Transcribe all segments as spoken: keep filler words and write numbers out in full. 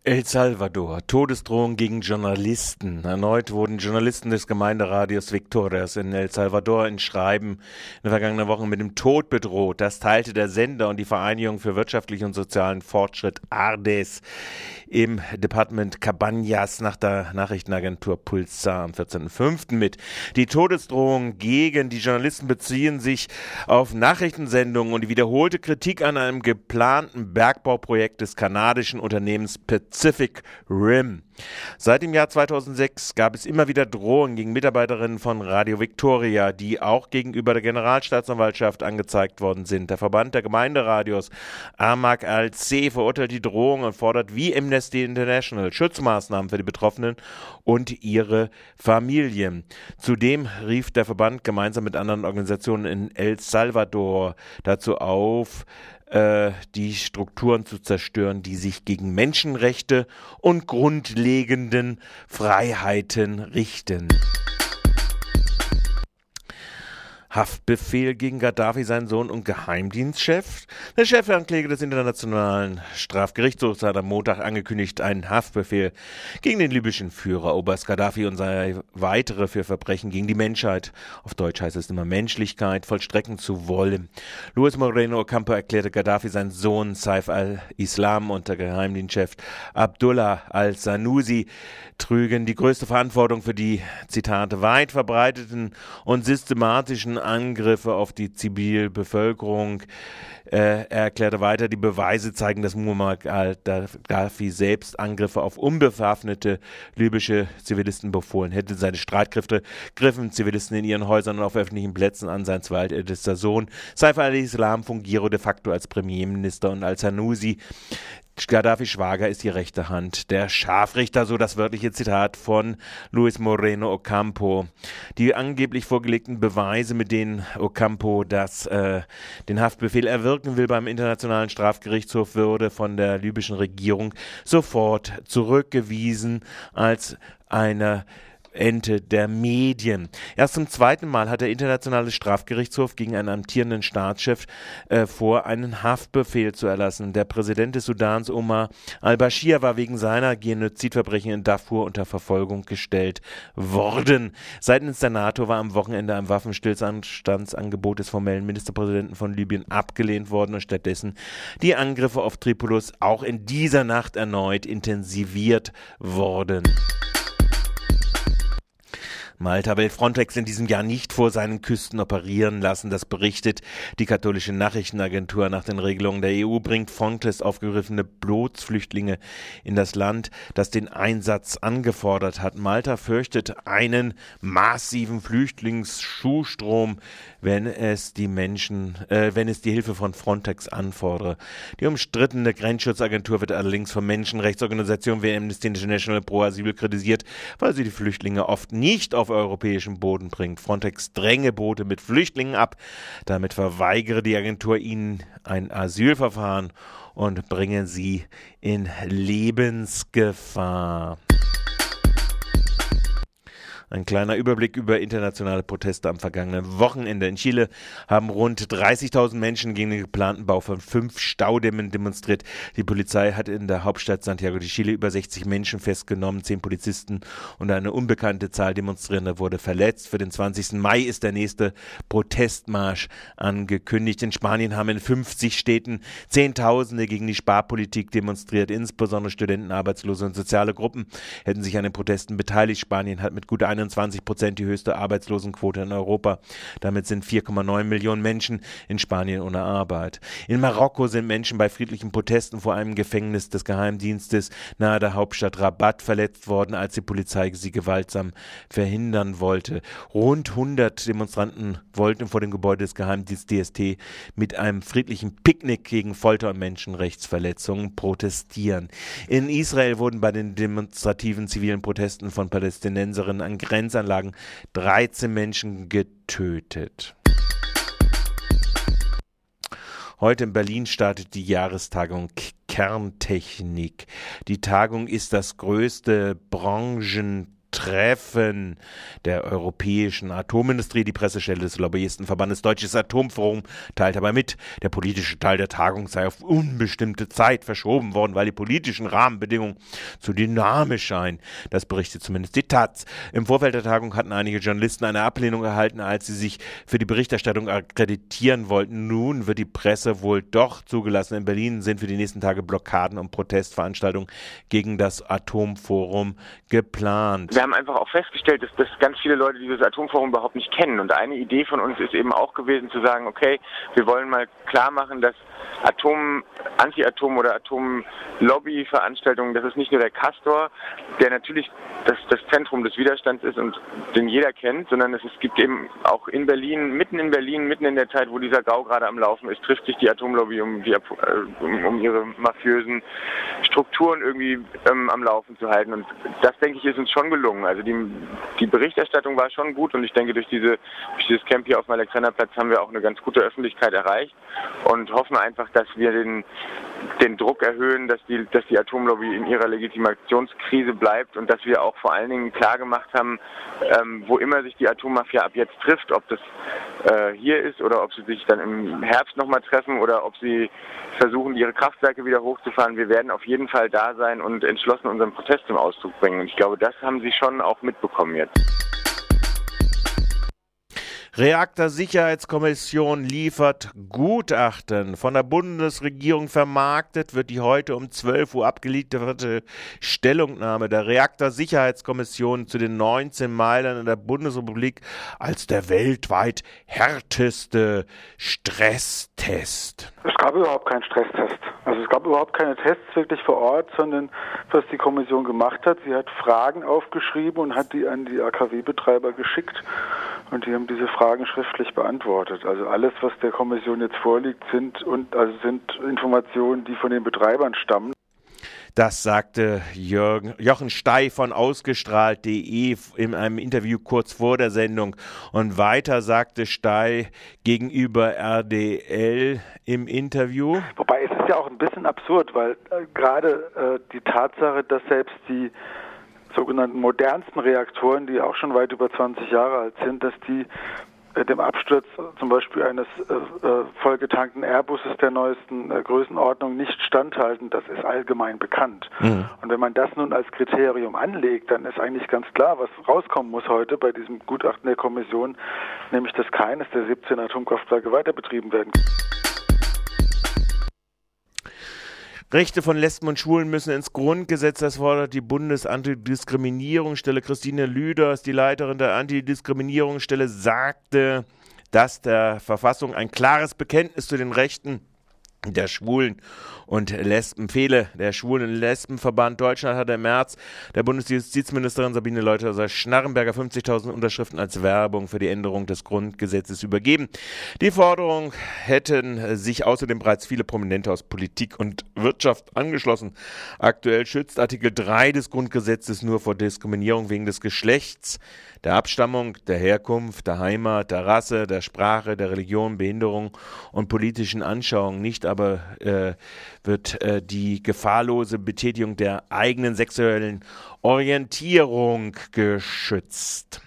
El Salvador. Todesdrohung gegen Journalisten. Erneut wurden Journalisten des Gemeinderadios Victorias in El Salvador in Schreiben in der vergangenen Woche mit dem Tod bedroht. Das teilte der Sender und die Vereinigung für wirtschaftlichen und sozialen Fortschritt ARDES im Departement Cabañas nach der Nachrichtenagentur Pulsar am vierzehnten fünften mit. Die Todesdrohungen gegen die Journalisten beziehen sich auf Nachrichtensendungen und die wiederholte Kritik an einem geplanten Bergbauprojekt des kanadischen Unternehmens Pacific Rim. Seit dem Jahr zweitausendsechs gab es immer wieder Drohungen gegen Mitarbeiterinnen von Radio Victoria, die auch gegenüber der Generalstaatsanwaltschaft angezeigt worden sind. Der Verband der Gemeinderadios Amak Al-C verurteilt die Drohung und fordert wie Amnesty International Schutzmaßnahmen für die Betroffenen und ihre Familien. Zudem rief der Verband gemeinsam mit anderen Organisationen in El Salvador dazu auf, die Strukturen zu zerstören, die sich gegen Menschenrechte und grundlegenden Freiheiten richten. Haftbefehl gegen Gaddafi, seinen Sohn und Geheimdienstchef. Der Chefankläger des Internationalen Strafgerichtshofs hat am Montag angekündigt, einen Haftbefehl gegen den libyschen Führer Oberst Gaddafi und seine weitere für Verbrechen gegen die Menschheit, auf Deutsch heißt es immer Menschlichkeit, vollstrecken zu wollen. Luis Moreno Ocampo erklärte Gaddafi, sein Sohn Saif al-Islam und der Geheimdienstchef Abdullah al-Sanusi trügen die größte Verantwortung für die, Zitate, weit verbreiteten und systematischen Angriffe auf die Zivilbevölkerung. Äh, er erklärte weiter, die Beweise zeigen, dass Muammar Gaddafi selbst Angriffe auf unbewaffnete libysche Zivilisten befohlen hätte. Seine Streitkräfte griffen Zivilisten in ihren Häusern und auf öffentlichen Plätzen an. Sein zweitältester Sohn Saif al-Islam fungiere de facto als Premierminister und al-Sanusi, Gaddafis Schwager, ist die rechte Hand der Scharfrichter, so das wörtliche Zitat von Luis Moreno Ocampo. Die angeblich vorgelegten Beweise, mit denen Ocampo das, äh, den Haftbefehl erwirken will beim Internationalen Strafgerichtshof, würde von der libyschen Regierung sofort zurückgewiesen als eine Ente der Medien. Erst zum zweiten Mal hat der Internationale Strafgerichtshof gegen einen amtierenden Staatschef äh, vor, einen Haftbefehl zu erlassen. Der Präsident des Sudans, Omar al-Bashir, war wegen seiner Genozidverbrechen in Darfur unter Verfolgung gestellt worden. Seitens der NATO war am Wochenende ein Waffenstillstandsangebot des formellen Ministerpräsidenten von Libyen abgelehnt worden und stattdessen die Angriffe auf Tripolis auch in dieser Nacht erneut intensiviert worden. Malta will Frontex in diesem Jahr nicht vor seinen Küsten operieren lassen. Das berichtet die katholische Nachrichtenagentur. Nach den Regelungen der E U bringt Frontex aufgegriffene Bootsflüchtlinge in das Land, das den Einsatz angefordert hat. Malta fürchtet einen massiven Flüchtlingsschuhstrom, wenn es die Menschen, äh, wenn es die Hilfe von Frontex anfordere. Die umstrittene Grenzschutzagentur wird allerdings von Menschenrechtsorganisationen wie Amnesty International pro Asyl kritisiert, weil sie die Flüchtlinge oft nicht auf europäischem Boden bringt. Frontex dränge Boote mit Flüchtlingen ab. Damit verweigere die Agentur ihnen ein Asylverfahren und bringe sie in Lebensgefahr. Ein kleiner Überblick über internationale Proteste am vergangenen Wochenende. In Chile haben rund dreißigtausend Menschen gegen den geplanten Bau von fünf Staudämmen demonstriert. Die Polizei hat in der Hauptstadt Santiago de Chile über sechzig Menschen festgenommen. Zehn Polizisten und eine unbekannte Zahl Demonstrierender wurde verletzt. Für den zwanzigsten Mai ist der nächste Protestmarsch angekündigt. In Spanien haben in fünfzig Städten Zehntausende gegen die Sparpolitik demonstriert. Insbesondere Studenten, Arbeitslose und soziale Gruppen hätten sich an den Protesten beteiligt. Spanien hat mit gut einundzwanzig Prozent die höchste Arbeitslosenquote in Europa. Damit sind vier Komma neun Millionen Menschen in Spanien ohne Arbeit. In Marokko sind Menschen bei friedlichen Protesten vor einem Gefängnis des Geheimdienstes nahe der Hauptstadt Rabat verletzt worden, als die Polizei sie gewaltsam verhindern wollte. Rund hundert Demonstranten wollten vor dem Gebäude des Geheimdienstes D S T mit einem friedlichen Picknick gegen Folter und Menschenrechtsverletzungen protestieren. In Israel wurden bei den demonstrativen zivilen Protesten von Palästinenserinnen an Grenzanlagen dreizehn Menschen getötet. Heute in Berlin startet die Jahrestagung Kerntechnik. Die Tagung ist das größte Branchen Treffen der europäischen Atomindustrie. Die Pressestelle des Lobbyistenverbandes Deutsches Atomforum teilt dabei mit, der politische Teil der Tagung sei auf unbestimmte Zeit verschoben worden, weil die politischen Rahmenbedingungen zu dynamisch seien. Das berichtet zumindest die Taz. Im Vorfeld der Tagung hatten einige Journalisten eine Ablehnung erhalten, als sie sich für die Berichterstattung akkreditieren wollten. Nun wird die Presse wohl doch zugelassen. In Berlin sind für die nächsten Tage Blockaden und Protestveranstaltungen gegen das Atomforum geplant. Wir haben einfach auch festgestellt, dass, dass ganz viele Leute dieses Atomforum überhaupt nicht kennen. Und eine Idee von uns ist eben auch gewesen zu sagen, okay, wir wollen mal klar machen, dass Atom, Anti-Atom- oder Atom-Lobby-Veranstaltungen, das ist nicht nur der Castor, der natürlich das, das Zentrum des Widerstands ist und den jeder kennt, sondern es, es gibt eben auch in Berlin, mitten in Berlin, mitten in der Zeit, wo dieser Gau gerade am Laufen ist, trifft sich die Atomlobby, um, die, um, um ihre mafiösen Strukturen irgendwie ähm, am Laufen zu halten. Und das, denke ich, ist uns schon gelungen. Also die, die Berichterstattung war schon gut und ich denke, durch, diese, durch dieses Camp hier auf dem Alexanderplatz haben wir auch eine ganz gute Öffentlichkeit erreicht und hoffen einfach, dass wir den, den Druck erhöhen, dass die, dass die Atomlobby in ihrer Legitimationskrise bleibt und dass wir auch vor allen Dingen klar gemacht haben, ähm, wo immer sich die Atommafia ab jetzt trifft, ob das äh, hier ist oder ob sie sich dann im Herbst nochmal treffen oder ob sie versuchen, ihre Kraftwerke wieder hochzufahren. Wir werden auf jeden Fall da sein und entschlossen unseren Protest zum Ausdruck bringen. Und ich glaube, das haben sie schon auch mitbekommen jetzt. Reaktorsicherheitskommission liefert Gutachten. Von der Bundesregierung vermarktet wird die heute um zwölf Uhr abgelieferte Stellungnahme der Reaktorsicherheitskommission zu den neunzehn Meilern in der Bundesrepublik als der weltweit härteste Stresstest. Es gab überhaupt keinen Stresstest. Also es gab überhaupt keine Tests wirklich vor Ort, sondern was die Kommission gemacht hat, sie hat Fragen aufgeschrieben und hat die an die A K W-Betreiber geschickt. Und die haben diese Fragen schriftlich beantwortet. Also alles, was der Kommission jetzt vorliegt, sind und also sind Informationen, die von den Betreibern stammen. Das sagte Jürgen, Jochen Stey von ausgestrahlt punkt de in einem Interview kurz vor der Sendung. Und weiter sagte Stey gegenüber R D L im Interview. Wobei es ist ja auch ein bisschen absurd, weil äh, gerade äh, die Tatsache, dass selbst die sogenannten modernsten Reaktoren, die auch schon weit über zwanzig Jahre alt sind, dass die äh, dem Absturz zum Beispiel eines äh, äh, vollgetankten Airbuses der neuesten äh, Größenordnung nicht standhalten, das ist allgemein bekannt. Mhm. Und wenn man das nun als Kriterium anlegt, dann ist eigentlich ganz klar, was rauskommen muss heute bei diesem Gutachten der Kommission, nämlich dass keines der siebzehn Atomkraftwerke weiterbetrieben werden kann. Rechte von Lesben und Schwulen müssen ins Grundgesetz, das fordert die Bundesantidiskriminierungsstelle. Christine Lüders, die Leiterin der Antidiskriminierungsstelle, sagte, dass der Verfassung ein klares Bekenntnis zu den Rechten der Schwulen und Lesben fehle. Der Schwulen- und Lesbenverband Deutschland hatte im März der Bundesjustizministerin Sabine Leutherer-Schnarrenberger fünfzigtausend Unterschriften als Werbung für die Änderung des Grundgesetzes übergeben. Die Forderung hätten sich außerdem bereits viele Prominente aus Politik und Wirtschaft angeschlossen. Aktuell schützt Artikel drei des Grundgesetzes nur vor Diskriminierung wegen des Geschlechts, der Abstammung, der Herkunft, der Heimat, der Rasse, der Sprache, der Religion, Behinderung und politischen Anschauungen. Nicht aber äh, wird äh, die gefahrlose Betätigung der eigenen sexuellen Orientierung geschützt.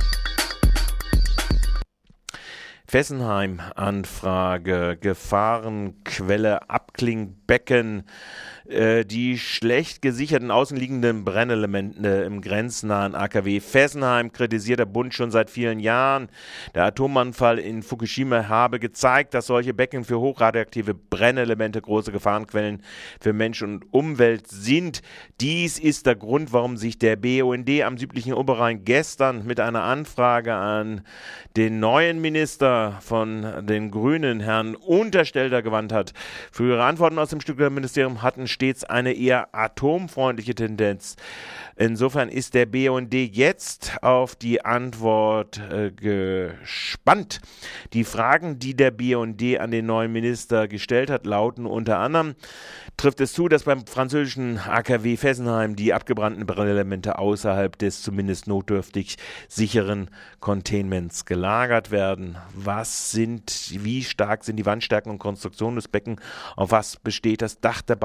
Fessenheim-Anfrage, Gefahrenquelle Abklingbecken, äh, die schlecht gesicherten außenliegenden Brennelemente im grenznahen A K W Fessenheim kritisiert der Bund schon seit vielen Jahren. Der Atomunfall in Fukushima habe gezeigt, dass solche Becken für hochradioaktive Brennelemente große Gefahrenquellen für Mensch und Umwelt sind. Dies ist der Grund, warum sich der B U N D am südlichen Oberrhein gestern mit einer Anfrage an den neuen Minister von den Grünen, Herrn Unterstelter, gewandt hat. Frühere Antworten aus dem Stuttgarter-Ministerium hatten stets eine eher atomfreundliche Tendenz. Insofern ist der B U N D jetzt auf die Antwort äh, gespannt. Die Fragen, die der B U N D an den neuen Minister gestellt hat, lauten unter anderem: Trifft es zu, dass beim französischen A K W Fessenheim die abgebrannten Brennelemente außerhalb des zumindest notdürftig sicheren Containments gelagert werden? Was sind, wie stark sind die Wandstärken und Konstruktionen des Becken? Auf was besteht das Dach der beiden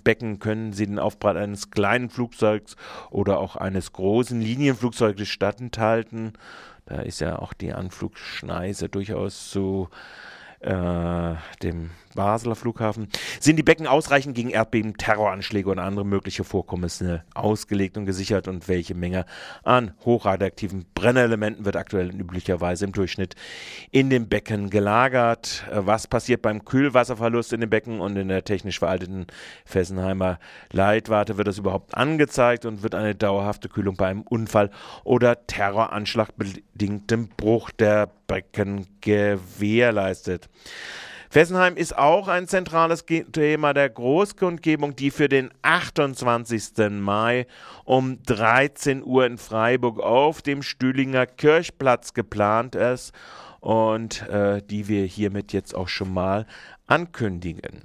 Becken können sie den Aufprall eines kleinen Flugzeugs oder auch eines großen Linienflugzeuges standhalten. Da ist ja auch die Anflugschneise durchaus zu äh, dem Basler Flughafen. Sind die Becken ausreichend gegen Erdbeben, Terroranschläge und andere mögliche Vorkommnisse ausgelegt und gesichert, und welche Menge an hochradioaktiven Brennelementen wird aktuell üblicherweise im Durchschnitt in den Becken gelagert? Was passiert beim Kühlwasserverlust in den Becken und in der technisch veralteten Fessenheimer Leitwarte? Wird das überhaupt angezeigt und wird eine dauerhafte Kühlung bei einem Unfall oder Terroranschlag bedingtem Bruch der Becken gewährleistet? Fessenheim ist auch ein zentrales Thema der Großkundgebung, die für den achtundzwanzigsten Mai um dreizehn Uhr in Freiburg auf dem Stühlinger Kirchplatz geplant ist und äh, die wir hiermit jetzt auch schon mal ankündigen.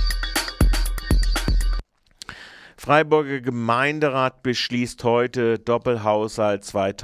Freiburger Gemeinderat beschließt heute Doppelhaushalt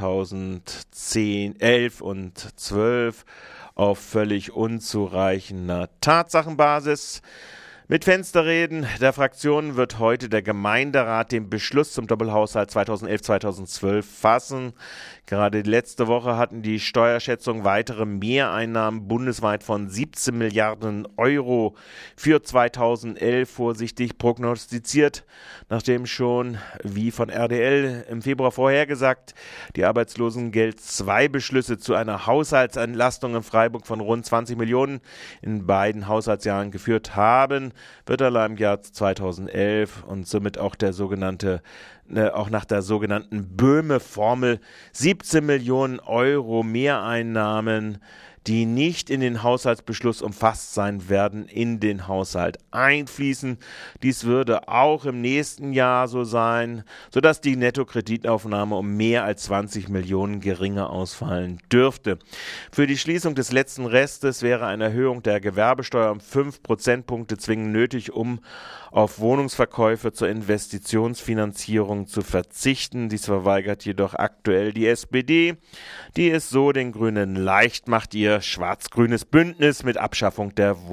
zweitausendelf und zwölf auf völlig unzureichender Tatsachenbasis. Mit Fensterreden der Fraktionen wird heute der Gemeinderat den Beschluss zum Doppelhaushalt zweitausendelf zweitausendzwölf fassen. Gerade letzte Woche hatten die Steuerschätzungen weitere Mehreinnahmen bundesweit von siebzehn Milliarden Euro für zweitausendelf vorsichtig prognostiziert, nachdem schon, wie von R D L im Februar vorhergesagt, die Arbeitslosengeld zwei Beschlüsse zu einer Haushaltsentlastung in Freiburg von rund zwanzig Millionen in beiden Haushaltsjahren geführt haben, wird allein im Jahr zweitausendelf und somit auch der sogenannte äh, auch nach der sogenannten Böhme-Formel siebzehn Millionen Euro Mehreinnahmen, die nicht in den Haushaltsbeschluss umfasst sein werden, in den Haushalt einfließen. Dies würde auch im nächsten Jahr so sein, sodass die Nettokreditaufnahme um mehr als zwanzig Millionen geringer ausfallen dürfte. Für die Schließung des letzten Restes wäre eine Erhöhung der Gewerbesteuer um fünf Prozentpunkte zwingend nötig, um auf Wohnungsverkäufe zur Investitionsfinanzierung zu verzichten. Dies verweigert jedoch aktuell die S P D, die es so den Grünen leicht macht, ihr schwarz-grünes Bündnis mit Abschaffung der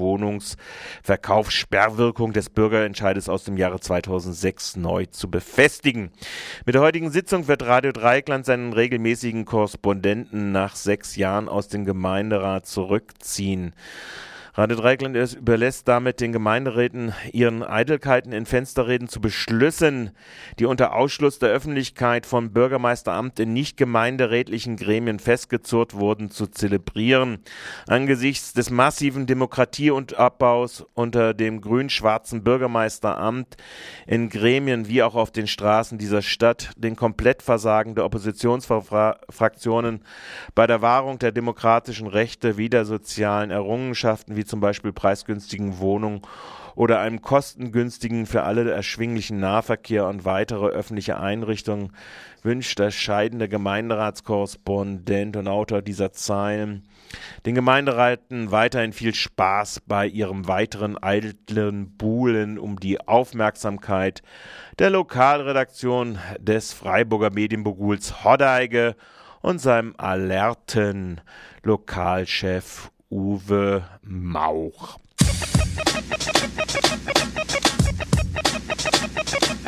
Wohnungsverkaufssperrwirkung des Bürgerentscheides aus dem Jahre zweitausendsechs neu zu befestigen. Mit der heutigen Sitzung wird Radio Dreieckland seinen regelmäßigen Korrespondenten nach sechs Jahren aus dem Gemeinderat zurückziehen. Radio Dreieckland überlässt damit den Gemeinderäten ihren Eitelkeiten in Fensterreden zu Beschlüssen, die unter Ausschluss der Öffentlichkeit vom Bürgermeisteramt in nicht gemeinderätlichen Gremien festgezurrt wurden, zu zelebrieren. Angesichts des massiven Demokratieabbaus unter dem grün-schwarzen Bürgermeisteramt in Gremien wie auch auf den Straßen dieser Stadt, den Komplettversagen der Oppositionsfraktionen bei der Wahrung der demokratischen Rechte wie der sozialen Errungenschaften wie zum Beispiel preisgünstigen Wohnungen oder einem kostengünstigen, für alle erschwinglichen Nahverkehr und weitere öffentliche Einrichtungen, wünscht der scheidende Gemeinderatskorrespondent und Autor dieser Zeilen den Gemeinderäten weiterhin viel Spaß bei ihrem weiteren eitlen Buhlen um die Aufmerksamkeit der Lokalredaktion des Freiburger Medienmoguls Hoddeige und seinem alerten Lokalchef Uwe Mauch.